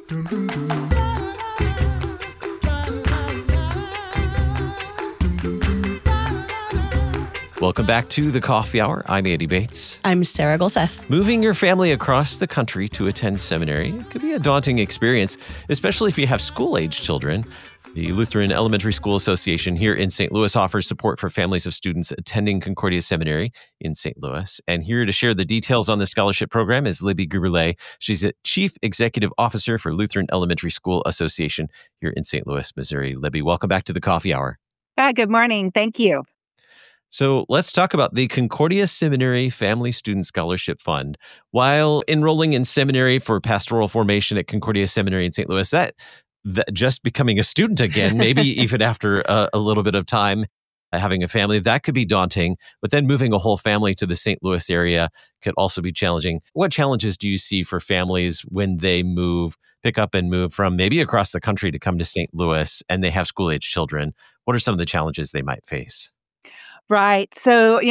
Welcome back to the Coffee Hour. I'm Andy Bates. I'm Sarah Golseth. Moving your family across the country to attend seminary could be a daunting experience, especially if you have school-age children. The Lutheran Elementary School Association here in St. Louis offers support for families of students attending Concordia Seminary in St. Louis. And here to share the details on the scholarship program is Libby Gruberlet. She's a Chief Executive Officer for Lutheran Elementary School Association here in St. Louis, Missouri. Libby, welcome back to the Coffee Hour. Good morning. Thank you. So let's talk about the Concordia Seminary Family Student Scholarship Fund. While enrolling in seminary for pastoral formation at Concordia Seminary in St. Louis, that just becoming a student again, maybe even after a little bit of time, having a family, that could be daunting. But then moving a whole family to the St. Louis area could also be challenging. What challenges do you see for families when they pick up and move from maybe across the country to come to St. Louis and they have school-age children? What are some of the challenges they might face? Right. So,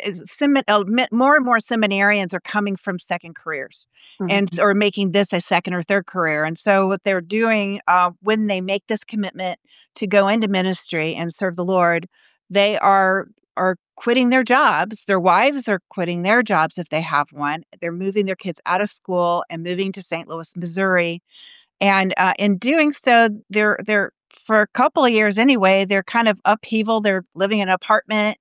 more and more seminarians are coming from second careers or making this a second or third career. And so what they're doing when they make this commitment to go into ministry and serve the Lord, they are quitting their jobs. Their wives are quitting their jobs if they have one. They're moving their kids out of school and moving to St. Louis, Missouri. And in doing so, they're for a couple of years anyway, they're kind of upheaval. They're living in an apartment.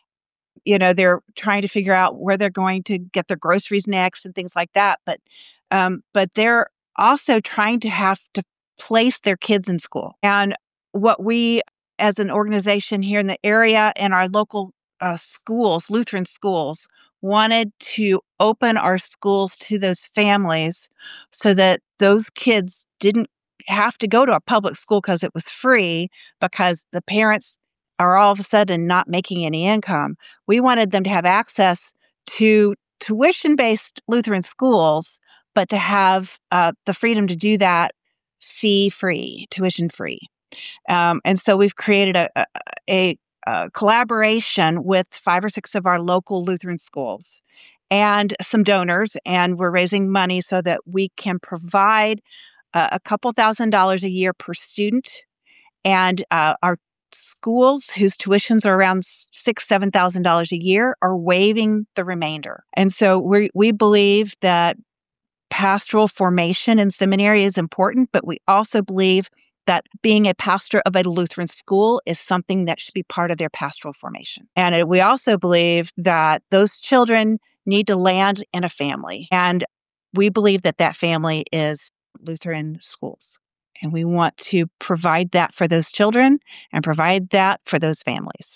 They're trying to figure out where they're going to get their groceries next and things like that. But they're also trying to have to place their kids in school. And what we, as an organization here in the area and our local schools, Lutheran schools, wanted to open our schools to those families so that those kids didn't have to go to a public school because it was free, because the parents are all of a sudden not making any income. We wanted them to have access to tuition-based Lutheran schools, but to have the freedom to do that fee-free, tuition-free. And so we've created a collaboration with 5 or 6 of our local Lutheran schools and some donors, and we're raising money so that we can provide a couple $1,000s a year per student. And our schools whose tuitions are around $6,000-$7,000 a year are waiving the remainder. And so we believe that pastoral formation in seminary is important, but we also believe that being a pastor of a Lutheran school is something that should be part of their pastoral formation. And we also believe that those children need to land in a family. And we believe that family is Lutheran schools. And we want to provide that for those children and provide that for those families.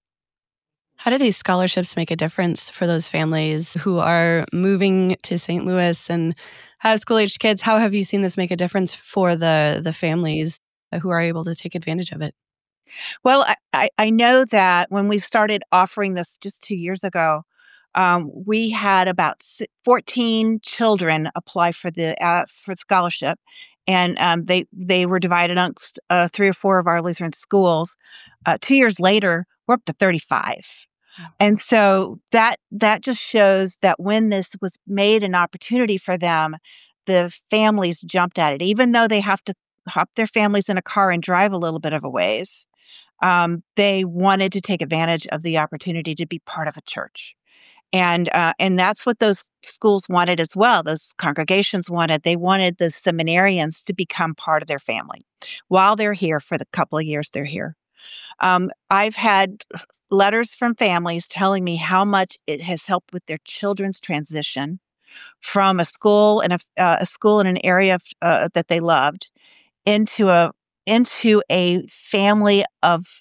How do these scholarships make a difference for those families who are moving to St. Louis and have school-aged kids? How have you seen this make a difference for the families who are able to take advantage of it? Well, I know that when we started offering this just 2 years ago, we had about 14 children apply for the scholarship. And they were divided amongst 3 or 4 of our Lutheran schools. 2 years later, we're up to 35. And so that just shows that when this was made an opportunity for them, the families jumped at it. Even though they have to hop their families in a car and drive a little bit of a ways, they wanted to take advantage of the opportunity to be part of a church. And that's what those schools wanted as well. Those congregations wanted. They wanted the seminarians to become part of their family while they're here for the couple of years they're here. I've had letters from families telling me how much it has helped with their children's transition from a school and a school in an area that they loved into a family of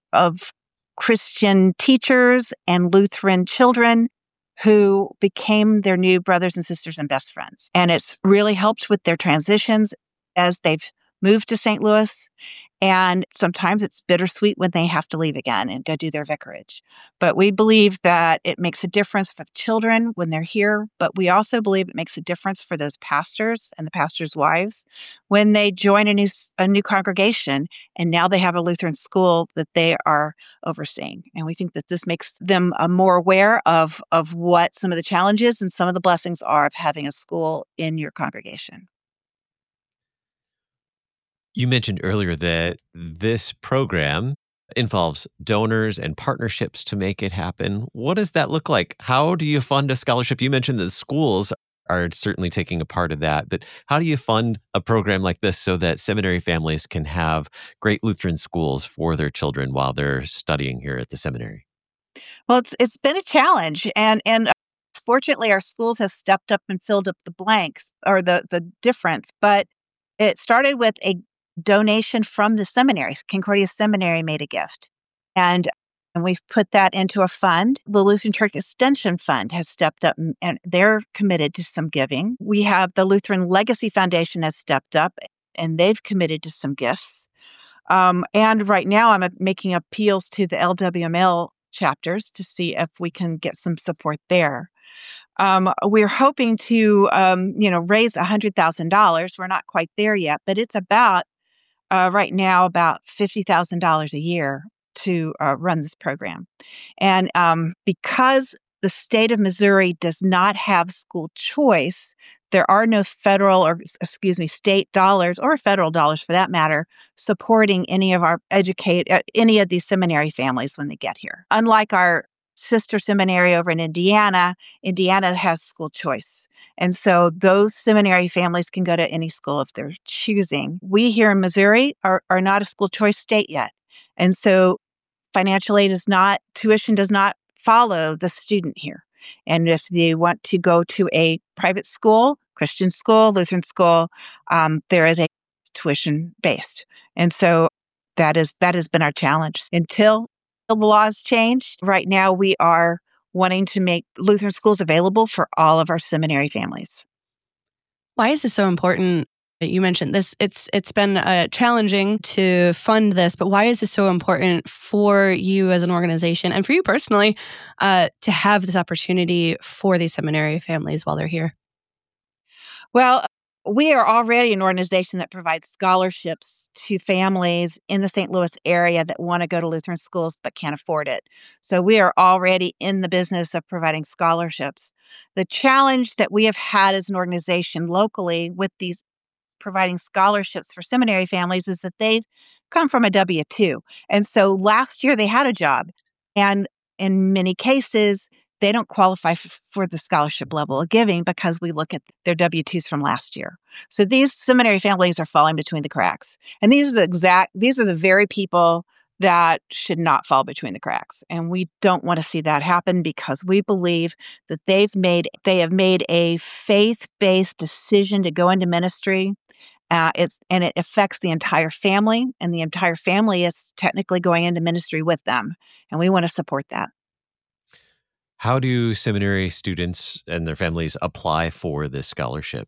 Christian teachers and Lutheran children who became their new brothers and sisters and best friends. And it's really helped with their transitions as they've moved to St. Louis. And sometimes it's bittersweet when they have to leave again and go do their vicarage. But we believe that it makes a difference for the children when they're here. But we also believe it makes a difference for those pastors and the pastors' wives when they join a new congregation. And now they have a Lutheran school that they are overseeing. And we think that this makes them more aware of what some of the challenges and some of the blessings are of having a school in your congregation. You mentioned earlier that this program involves donors and partnerships to make it happen. What does that look like? How do you fund a scholarship? You mentioned that the schools are certainly taking a part of that, but how do you fund a program like this so that seminary families can have great Lutheran schools for their children while they're studying here at the seminary? Well, it's been a challenge, and fortunately, our schools have stepped up and filled up the blanks or the difference. But it started with a donation from the seminary. Concordia Seminary made a gift, and we've put that into a fund. The Lutheran Church Extension Fund has stepped up, and they're committed to some giving. We have the Lutheran Legacy Foundation has stepped up, and they've committed to some gifts. And right now, I'm making appeals to the LWML chapters to see if we can get some support there. We're hoping to, raise $100,000. We're not quite there yet, but it's about right now about $50,000 a year to run this program. And because the state of Missouri does not have school choice, there are no state dollars or federal dollars for that matter supporting any of any of these seminary families when they get here. Unlike our sister seminary over in Indiana, Indiana has school choice. And so those seminary families can go to any school if they're choosing. We here in Missouri are not a school choice state yet. And so tuition does not follow the student here. And if they want to go to a private school, Christian school, Lutheran school, there is a tuition based. And so that has been our challenge. Until the laws change, right now we are wanting to make Lutheran schools available for all of our seminary families. Why is this so important? You mentioned this. It's been challenging to fund this, but why is this so important for you as an organization and for you personally to have this opportunity for these seminary families while they're here? Well, we are already an organization that provides scholarships to families in the St. Louis area that want to go to Lutheran schools but can't afford it. So we are already in the business of providing scholarships. The challenge that we have had as an organization locally with these providing scholarships for seminary families is that they've come from a W-2. And so last year they had a job. And in many cases, they don't qualify for the scholarship level of giving because we look at their W-2s from last year. So these seminary families are falling between the cracks. And these are the very people that should not fall between the cracks. And we don't want to see that happen because we believe that they have made a faith-based decision to go into ministry. It affects the entire family, and the entire family is technically going into ministry with them. And we want to support that. How do seminary students and their families apply for this scholarship?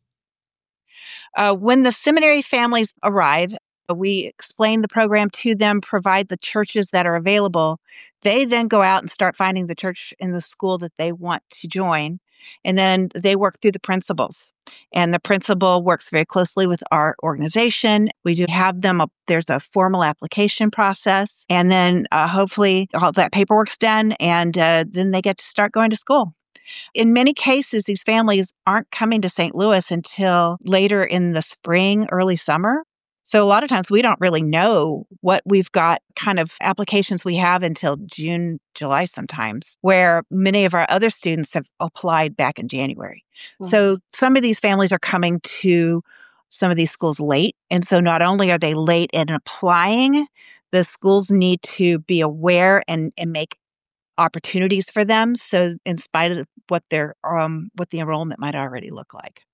When the seminary families arrive, we explain the program to them, provide the churches that are available. They then go out and start finding the church in the school that they want to join. And then they work through the principals. And the principal works very closely with our organization. We do have there's a formal application process. And then hopefully all that paperwork's done. And then they get to start going to school. In many cases, these families aren't coming to St. Louis until later in the spring, early summer. So a lot of times we don't really know what we've got kind of applications we have until June, July sometimes, where many of our other students have applied back in January. Mm-hmm. So some of these families are coming to some of these schools late. And so not only are they late in applying, the schools need to be aware and make opportunities for them. So in spite of what the enrollment might already look like.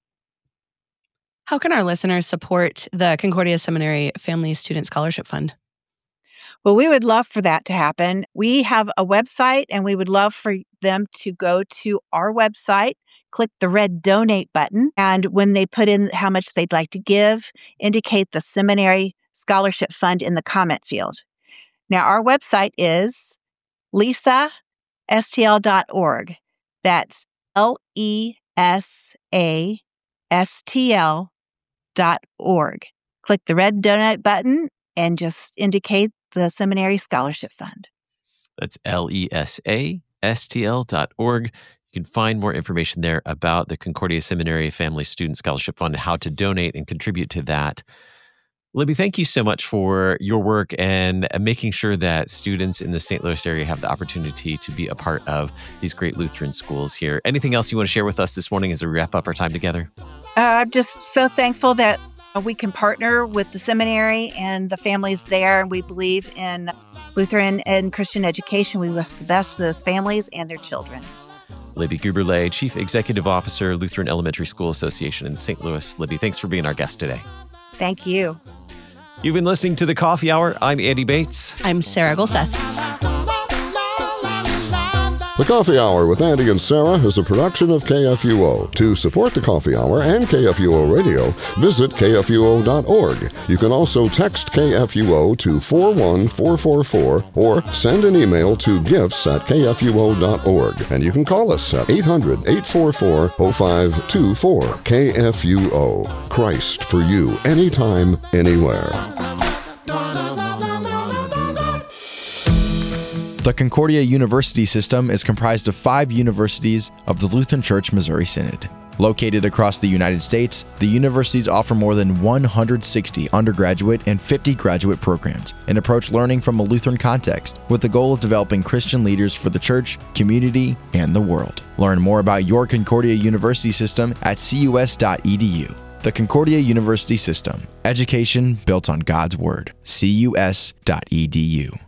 How can our listeners support the Concordia Seminary Family Student Scholarship Fund? Well, we would love for that to happen. We have a website, and we would love for them to go to our website, click the red donate button, and when they put in how much they'd like to give, indicate the Seminary Scholarship Fund in the comment field. Now, our website is lisastl.org. That's LESASTL.org. Click the red donate button and just indicate the Seminary Scholarship Fund. That's LESASTL.org. You can find more information there about the Concordia Seminary Family Student Scholarship Fund and how to donate and contribute to that. Libby, thank you so much for your work and making sure that students in the St. Louis area have the opportunity to be a part of these great Lutheran schools here. Anything else you want to share with us this morning as we wrap up our time together? I'm just so thankful that we can partner with the seminary and the families there. And we believe in Lutheran and Christian education. We wish the best for those families and their children. Libby Guberle, Chief Executive Officer, Lutheran Elementary School Association in St. Louis. Libby, thanks for being our guest today. Thank you. You've been listening to The Coffee Hour. I'm Andy Bates. I'm Sarah Golseth. The Coffee Hour with Andy and Sarah is a production of KFUO. To support The Coffee Hour and KFUO Radio, visit KFUO.org. You can also text KFUO to 41444 or send an email to gifts@KFUO.org. And you can call us at 800-844-0524. KFUO. Christ for you, anytime, anywhere. The Concordia University System is comprised of 5 universities of the Lutheran Church Missouri Synod. Located across the United States, the universities offer more than 160 undergraduate and 50 graduate programs and approach learning from a Lutheran context with the goal of developing Christian leaders for the church, community, and the world. Learn more about your Concordia University System at cus.edu. The Concordia University System. Education built on God's Word. cus.edu.